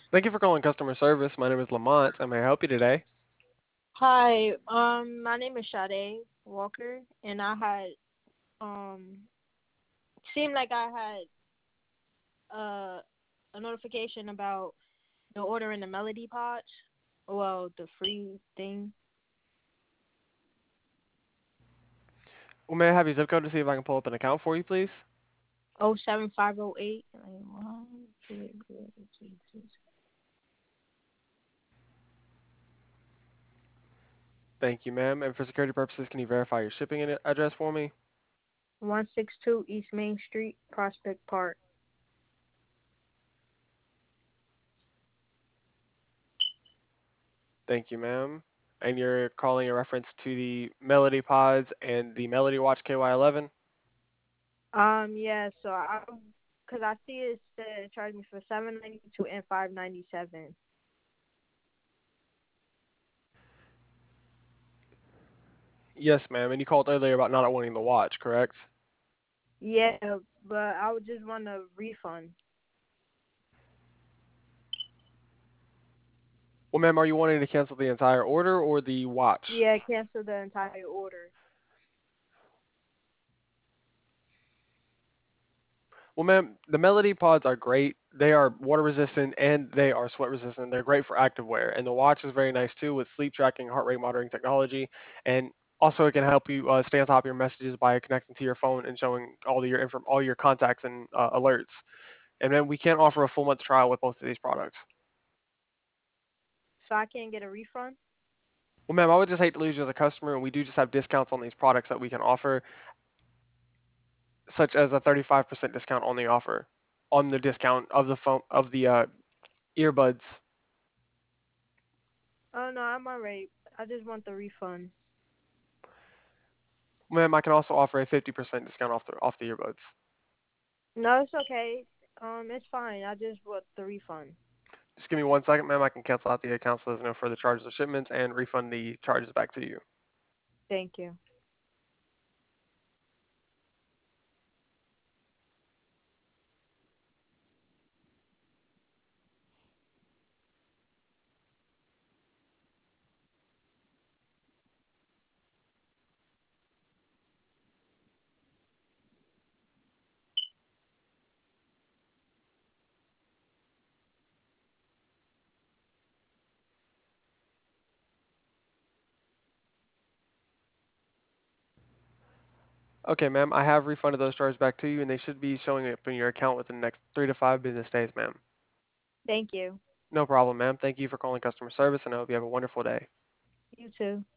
Thank you for calling customer service. My name is Lamont. How may I help you today? Hi, my name is Sade Walker, and I had seemed like I had a notification about the order in the Melody Pods. Well, the free thing. Well, may I have your zip code to see if I can pull up an account for you, please? 07508. Thank you, ma'am. And for security purposes, can you verify your shipping address for me? 162 East Main Street, Prospect Park. Thank you, ma'am. And you're calling in reference to the Melody Pods and the Melody Watch KY11? Yeah. Cause I see it said charge me for 792 and 597. Yes, ma'am. And you called earlier about not wanting the watch, correct? Yeah, but I would just want a refund. Well, ma'am, are you wanting to cancel the entire order or the watch? Yeah, cancel the entire order. Well, ma'am, the Melody Pods are great. They are water resistant and they are sweat resistant. They're great for active wear. And the watch is very nice too with sleep tracking, heart rate monitoring technology. And also, it can help you stay on top of your messages by connecting to your phone and showing all your contacts and alerts. And then we can't offer a full month trial with both of these products. So I can't get a refund? Well, ma'am, I would just hate to lose you as a customer, and we do just have discounts on these products that we can offer, such as a 35% discount on the offer, on the discount of the phone of the earbuds. Oh no, I'm alright. I just want the refund. Ma'am, I can also offer a 50% discount off the earbuds. No, it's okay. It's fine. I just want the refund. Just give me 1 second, ma'am. I can cancel out the account so there's no further charges or shipments and refund the charges back to you. Thank you. Okay, ma'am. I have refunded those charges back to you, and they should be showing up in your account within the next 3 to 5 business days, ma'am. Thank you. No problem, ma'am. Thank you for calling customer service, and I hope you have a wonderful day. You too.